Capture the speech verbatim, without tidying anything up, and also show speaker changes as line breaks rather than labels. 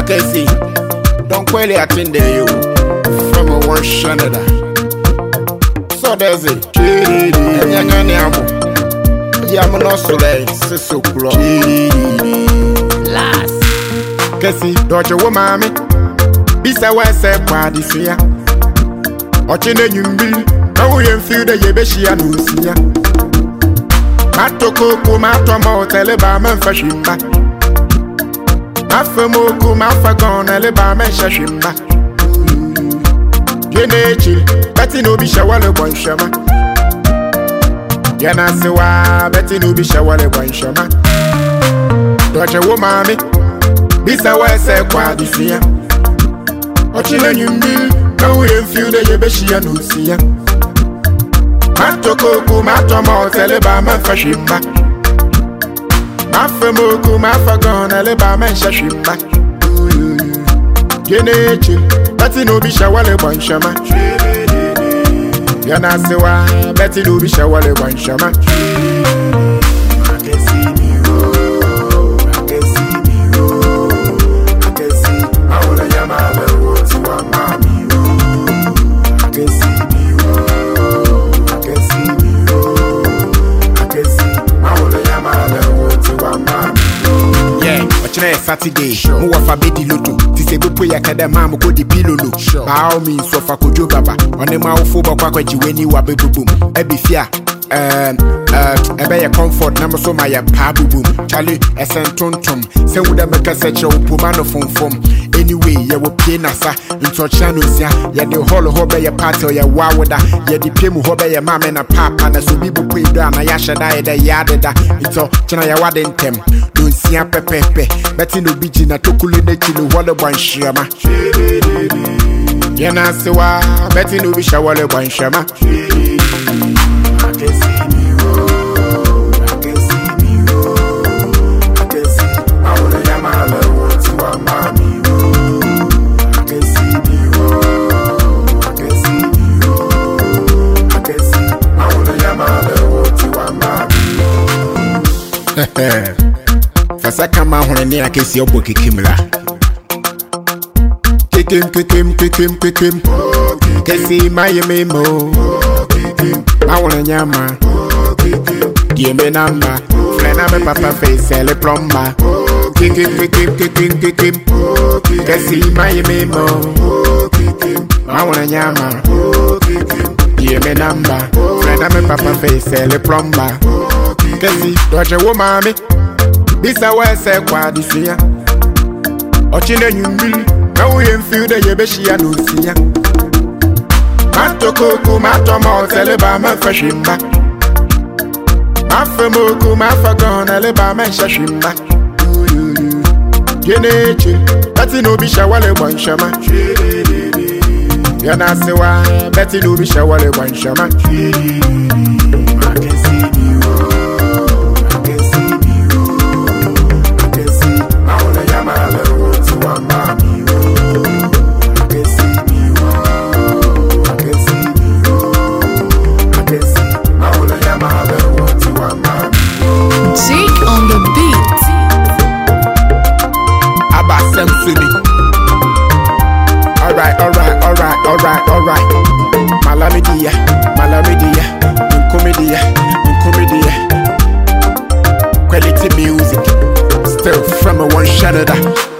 can see. Don't quite attend you from a one Shanada. So there's it. And young animal. Yamanoso, so close. Last. Cassie, don't you want mammy? Bisa was a party here. Or China, you will. Now we feel the Yabeshia Lucia. Matoko, Matoma, Telebama, Fashimba. Afamoko, Mafagon, Alabama, Shashimba. Genechi, Betty no be shawale boy shama. Yana sewa, Betty no be shawale boy shama. Doja wo mami, bisa wa se kwa disia. Ochina nyumbi, now we feel the Yabeshia Lucia. Matoko, Matoma, Telebama, Fashimba. Afamoko, Mafagon, Alabama, Shashimba. Genechi, Betty no be shawale boy shama. Yana sewa, Betty no be shawale boy shama. I can see me roll, I can see me roll, I can see. I wanna yamale wo ti wa mami roll. I can see me roll, I can see me roll, I can see. I wanna yamale wo ti wa mami roll. Yeah, watching Saturday, mo wa fa bedi loto. Se bupo ya kada mamu ko di pilolo. By all means, so fa kojo baba. One ma ofo ba kwa kwaji weni wa bebubum. Ebi fia, um, uh, ebe ya comfort na so ma ya pa bubum. Charlie, esen tontom. Se wuda meka seche upo mano fom fom. Anyway, ya wo pie nasa. Into chano sia, ya de holo hobe ya party o ya wawoda. Ya di pie mu hobe ya mame na papa. Na so bi bupo idra na ya shada ya de yadeda. Into chana ya wade ntem. Don't see a pepepe. Betty no biji na tokule ne chino wale boy shama. Yana sewa, Betty no be shawale boy shama. I can see me roll, I can see me roll, I can see. I wanna yamale wo ti wa mami roll. I can see me roll, I can see me roll, I can see. I wanna yamale wo ti wa mami roll. Fasa kama hone ni akesi obo kikimla. Kikim kikim kikim kikim. Kesi Miami mo. I wanna nyama. Give me number. Friend of my papa face sell a plumber. Kikim kikim kikim kikim. Kesi Miami mo. I wanna nyama. Give me number. Friend of my papa face sell a plumber. Kesi doja wo mami. Bisa wa se kwa disia. Ochine nyumbi. Now we feel the Yabeshia Lucia. Matoko, Matoma, Telebama, Fashimba. Afamoko, Mafagon, Alabama, Shashimba. Genechi, Betty no be shawale boy shama. Yana sewa, Betty no be shawale boy shama. I can see me roll, I can see me roll, I can see. I wanna yamale wo ti wa mami.
Zeke on the beat.
Abba Symphony. Alright, alright, alright, alright, alright. Malamidia, Malamidia, Nkomedia, Nkomedia. Quality music, still from a one Shanada.